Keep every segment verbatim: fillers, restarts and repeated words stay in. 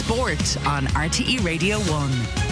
Sport on R T E Radio one.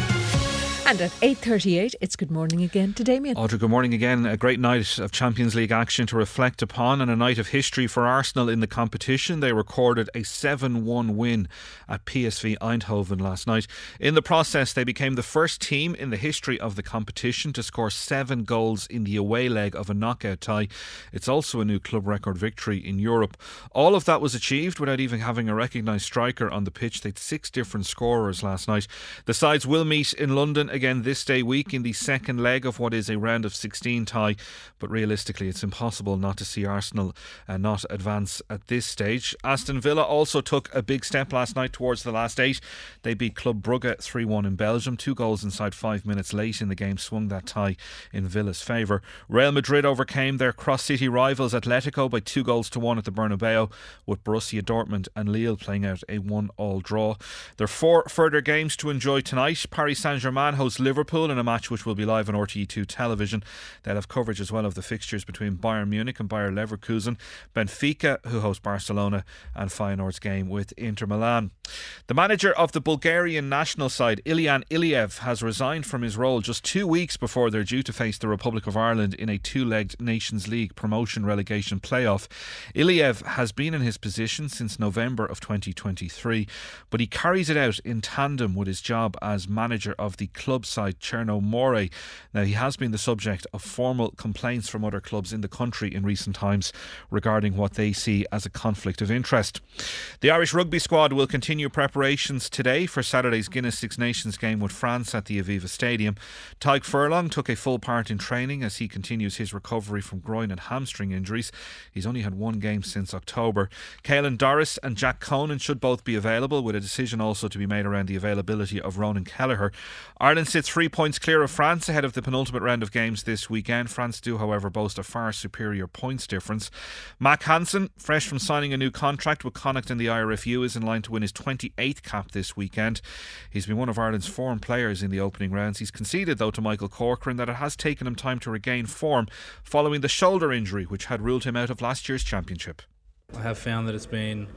And at eight thirty-eight, it's good morning again to Damien. Audrey, good morning again. A great night of Champions League action to reflect upon, and a night of history for Arsenal in the competition. They recorded a seven one win at P S V Eindhoven last night. In the process, they became the first team in the history of the competition to score seven goals in the away leg of a knockout tie. It's also a new club record victory in Europe. All of that was achieved without even having a recognised striker on the pitch. They had six different scorers last night. The sides will meet in London again this day week in the second leg of what is a round of sixteen tie, but realistically it's impossible not to see Arsenal uh, not advance at this stage. Aston Villa also took a big step last night towards the last eight. They beat Club Brugge three one in Belgium. Two goals inside five minutes late in the game swung that tie in Villa's favour. Real Madrid overcame their cross-city rivals Atletico by two goals to one at the Bernabeu, with Borussia Dortmund and Lille playing out a one all draw. There are four further games to enjoy tonight. Paris Saint-Germain host Liverpool in a match which will be live on R T E two television. They'll have coverage as well of the fixtures between Bayern Munich and Bayer Leverkusen, Benfica, who host Barcelona, and Feyenoord's game with Inter Milan. The manager of the Bulgarian national side, Ilyan Iliev, has resigned from his role just two weeks before they're due to face the Republic of Ireland in a two-legged Nations League promotion-relegation playoff. Iliev has been in his position since November of twenty twenty-three, but he carries it out in tandem with his job as manager of the club side Cherno More. Now, he has been the subject of formal complaints from other clubs in the country in recent times regarding what they see as a conflict of interest. The Irish rugby squad will continue preparations today for Saturday's Guinness Six Nations game with France at the Aviva Stadium. Tadhg Furlong took a full part in training as he continues his recovery from groin and hamstring injuries. He's only had one game since October. Caelan Doris and Jack Conan should both be available, with a decision also to be made around the availability of Ronan Kelleher. Ireland sits three points clear of France ahead of the penultimate round of games this weekend. France do, however, boast a far superior points difference. Mack Hansen, fresh from signing a new contract with Connacht in the I R F U, is in line to win his twenty-eighth cap this weekend. He's been one of Ireland's form players in the opening rounds. He's conceded, though, to Michael Corcoran that it has taken him time to regain form following the shoulder injury which had ruled him out of last year's championship. I have found that it's been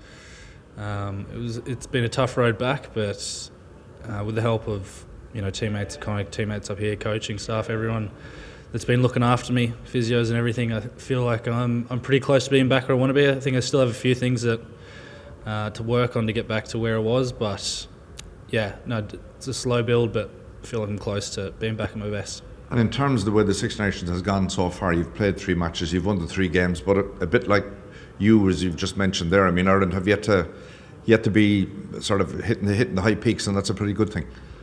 um, it was it's been a tough road back, but uh, with the help of you know teammates, kind of teammates up here, coaching staff, everyone that's been looking after me, physios and everything, I feel like I'm I'm pretty close to being back where I want to be. I think I still have a few things that uh, to work on to get back to where I was, but yeah, no, it's a slow build, but I feel like I'm close to being back at my best. And in terms of the way the Six Nations has gone so far, you've played three matches, you've won the three games, but a, a bit like you, as you've just mentioned there, I mean, Ireland have yet to yet to be sort of hitting the hitting the high peaks, and that's a pretty good thing.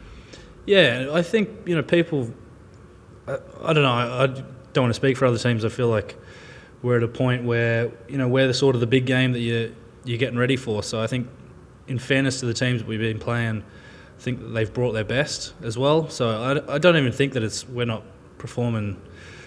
Yeah, I think you know people. I, I don't know. I, I don't want to speak for other teams. I feel like we're at a point where you know we're the sort of the big game that you you're getting ready for. So I think, in fairness to the teams that we've been playing, I think that they've brought their best as well. So I, I don't even think that it's we're not performing.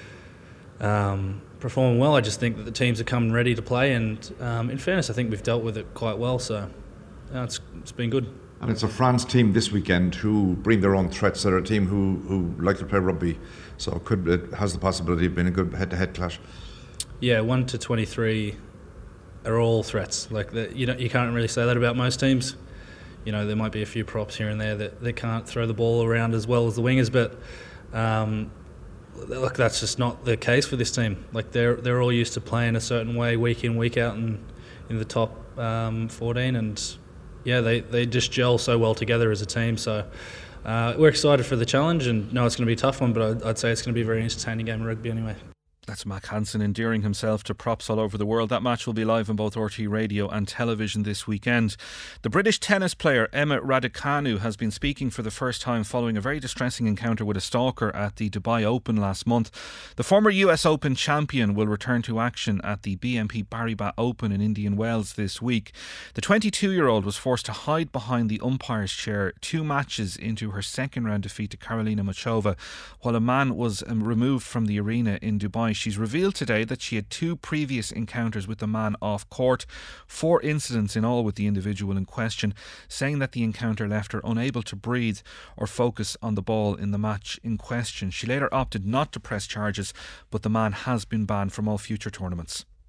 Um, performing well. I just think that the teams are coming ready to play, and um, in fairness, I think we've dealt with it quite well. So uh, it's it's been good. And it's a France team this weekend who bring their own threats. They're a team who, who like to play rugby, so it could it has the possibility of being a good head-to-head clash. Yeah, one to twenty-three are all threats. Like the, you know, you can't really say that about most teams. You know, there might be a few props here and there that they can't throw the ball around as well as the wingers, but. Um, Look, that's just not the case for this team. Like they're they're all used to playing a certain way week in, week out, and in the top um, fourteen, and yeah, they, they just gel so well together as a team. So uh, we're excited for the challenge, and know it's going to be a tough one, but I'd, I'd say it's going to be a very entertaining game of rugby anyway. That's Mack Hansen endearing himself to props all over the world. That match will be live on both R T E Radio and television this weekend. The British tennis player Emma Raducanu has been speaking for the first time following a very distressing encounter with a stalker at the Dubai Open last month. The former U S Open champion will return to action at the B N P Paribas Open in Indian Wells this week. The twenty-two-year-old was forced to hide behind the umpire's chair two matches into her second round defeat to Karolina Muchova, while a man was um, removed from the arena in Dubai. She's revealed today that she had two previous encounters with the man off court, four incidents in all with the individual in question, saying that the encounter left her unable to breathe or focus on the ball in the match in question. She later opted not to press charges, but the man has been banned from all future tournaments.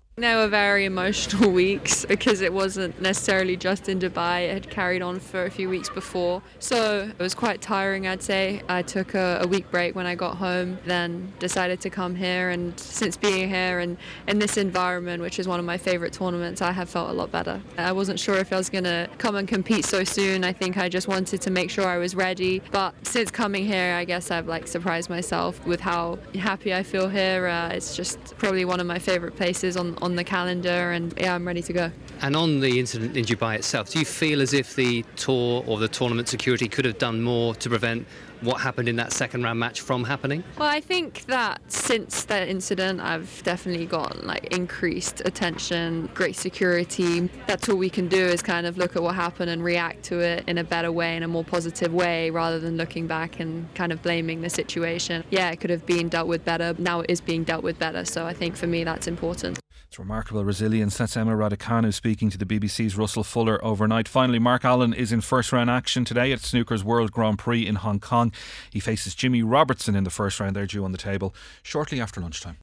They were very emotional weeks because it wasn't necessarily just in Dubai. It had carried on for a few weeks before. So it was quite tiring, I'd say. I took a, a week break when I got home, then decided to come here. And since being here and in this environment, which is one of my favourite tournaments, I have felt a lot better. I wasn't sure if I was going to come and compete so soon. I think I just wanted to make sure I was ready. But since coming here, I guess I've like surprised myself with how happy I feel here. Uh, it's just probably one of my favourite places on, on the calendar, and yeah, I'm ready to go. And on the incident in Dubai itself, do you feel as if the tour or the tournament security could have done more to prevent what happened in that second round match from happening? Well, I think that since that incident, I've definitely got like increased attention, great security. That's all we can do is kind of look at what happened and react to it in a better way, in a more positive way, rather than looking back and kind of blaming the situation. Yeah, it could have been dealt with better. Now it is being dealt with better. So I think for me that's important. It's remarkable resilience. That's Emma Raducanu speaking to the B B C's Russell Fuller overnight. Finally, Mark Allen is in first round action today at Snooker's World Grand Prix in Hong Kong. He faces Jimmy Robertson in the first round. They're due on the table shortly after lunchtime.